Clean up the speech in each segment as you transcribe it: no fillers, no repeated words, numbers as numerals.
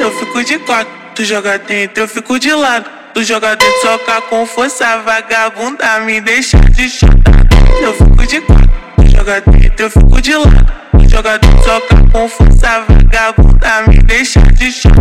eu fico de quatro. Tu joga dentro, eu fico de lado. Tu joga dentro, soca com força, vagabunda, me deixa de chata. Eu fico de quatro. Tu joga dentro, eu fico de lado. Tu joga dentro, soca com força, vagabunda, me deixa de chata.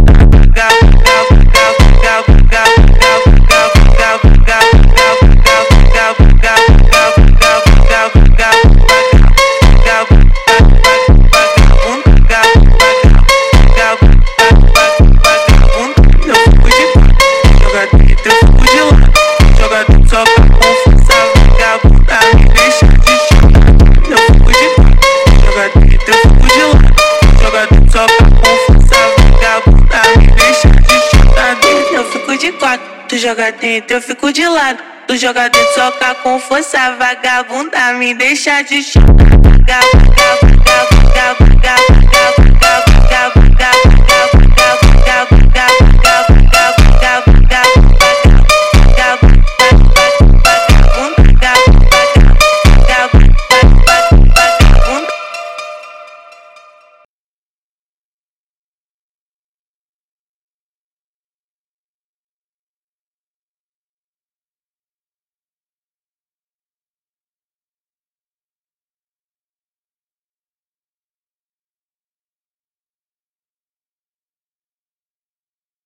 Tu joga dentro, eu fico de lado. Tu joga dentro, soca com força, vagabunda, me deixa de chata.